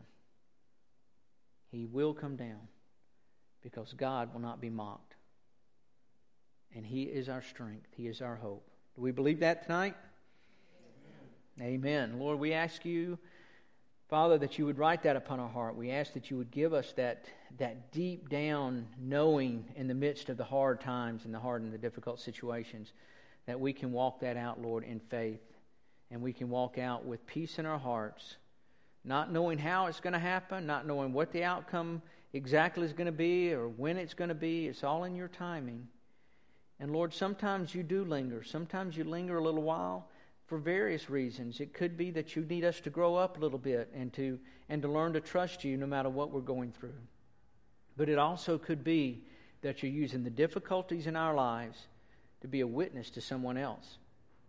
He will come down because God will not be mocked. And He is our strength. He is our hope. Do we believe that tonight? Amen. Amen. Lord, we ask You, Father, that You would write that upon our heart. We ask that You would give us that deep down knowing in the midst of the hard times and the hard and the difficult situations, that we can walk that out, Lord, in faith. And we can walk out with peace in our hearts, not knowing how it's going to happen, not knowing what the outcome exactly is going to be or when it's going to be. It's all in Your timing. And Lord, sometimes You do linger. Sometimes You linger a little while for various reasons. It could be that You need us to grow up a little bit and to learn to trust You no matter what we're going through. But it also could be that You're using the difficulties in our lives to be a witness to someone else.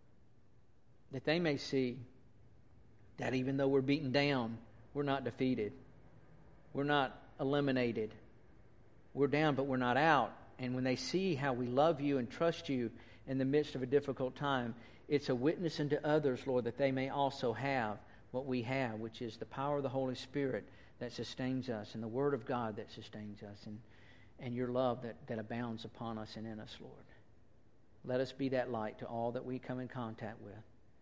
That they may see that even though we're beaten down, we're not defeated. We're not eliminated. We're down, but we're not out. And when they see how we love You and trust You in the midst of a difficult time, it's a witness unto others, Lord, that they may also have what we have, which is the power of the Holy Spirit that sustains us, and the Word of God that sustains us, and Your love that abounds upon us and in us, Lord. Let us be that light to all that we come in contact with.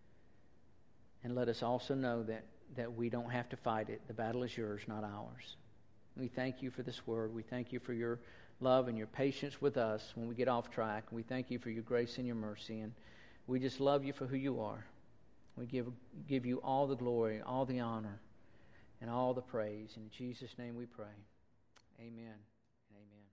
And let us also know that we don't have to fight it. The battle is Yours, not ours. We thank You for this word. We thank You for Your love and Your patience with us when we get off track. We thank You for Your grace and Your mercy. And we just love You for who You are. We give You all the glory, all the honor, and all the praise. In Jesus' name we pray. Amen. Amen.